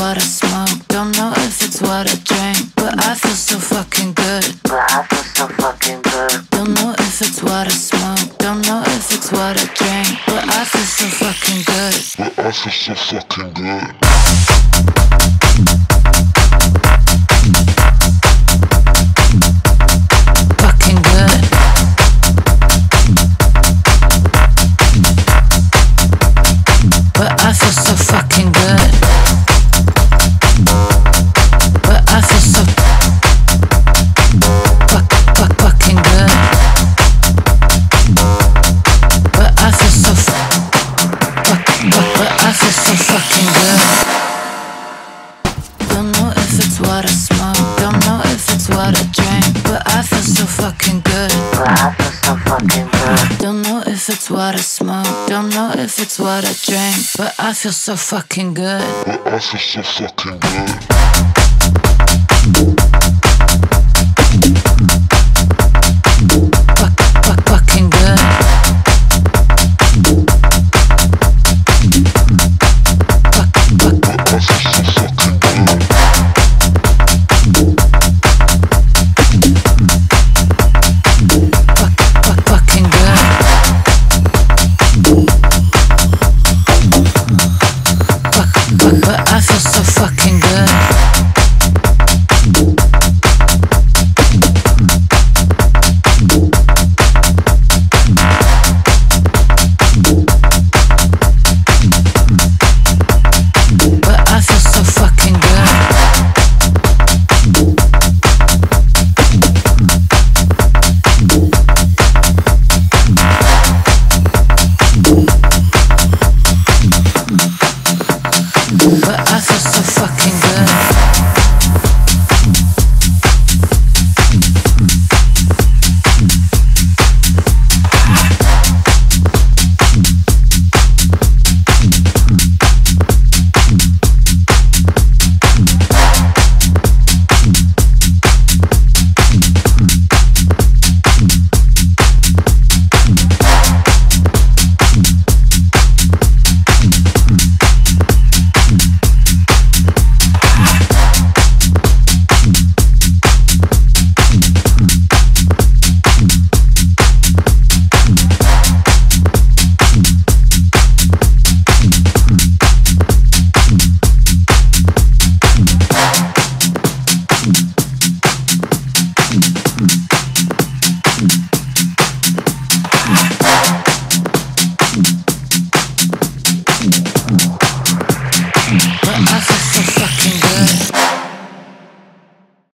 what I smoke, don't know if it's what I drink, but I feel so fucking good. Don't know if it's what I smoke, don't know if it's what I drink, but I feel so fucking good. Fucking good. But I feel so fucking good. But I feel so fucking good. But I feel so fucking good. Don't know if it's what I smoke, don't know if it's what I drink, but I feel so fucking good. Don't know if it's what I smoke, don't know if it's what I drink, but I feel so fucking good. Fucking good. Fucking good. But I feel so fucking good. But I feel so fucking good. But I feel so fucking good. But I feel